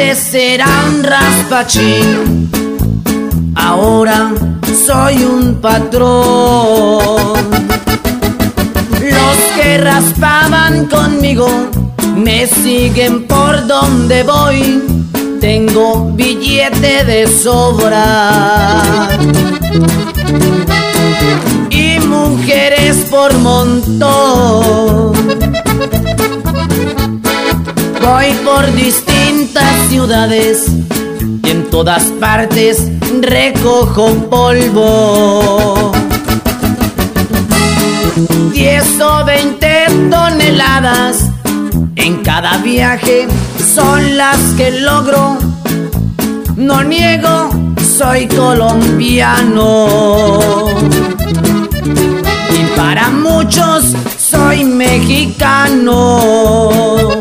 Antes era un raspachín, ahora soy un patrón. Los que raspaban conmigo me siguen por donde voy. Tengo billete de sobra y mujeres por montón. Voy por distintas ciudades y en todas partes recojo polvo. 10 o 20 toneladas en cada viaje son las que logro. No niego, soy colombiano y para muchos soy mexicano.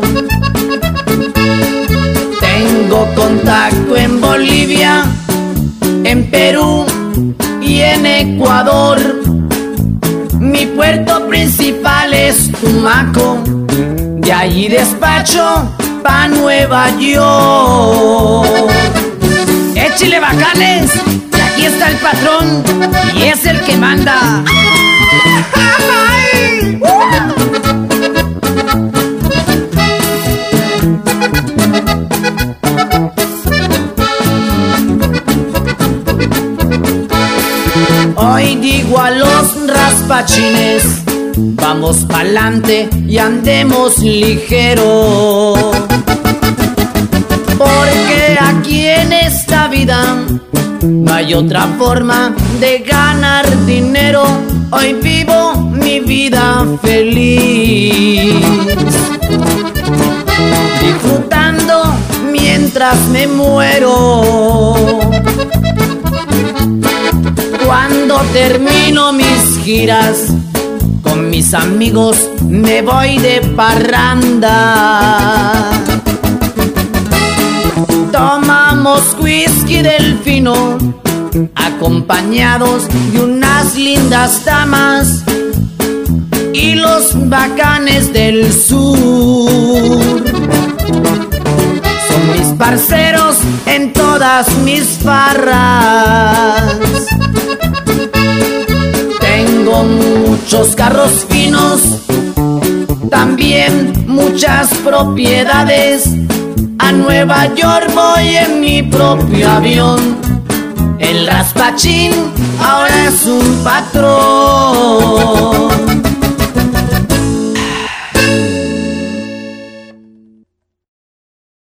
Tengo contacto en Bolivia, en Perú y en Ecuador. Mi puerto principal es Tumaco, de allí despacho pa' Nueva York. ¡Échale bacanes! Y aquí está el patrón y es el que manda. Hoy digo a los raspachines, vamos pa'lante y andemos ligero, porque aquí en esta vida no hay otra forma de ganar dinero. Hoy vivo mi vida feliz, disfrutando mientras me muero. Cuando termino mis giras, con mis amigos me voy de parranda. Tomamos whisky del fino, acompañados de unas lindas damas y los bacanes del sur. Son mis parceros en todas mis farras. Tengo muchos carros finos, también muchas propiedades. A Nueva York voy en mi propio avión. El raspachín ahora es un patrón.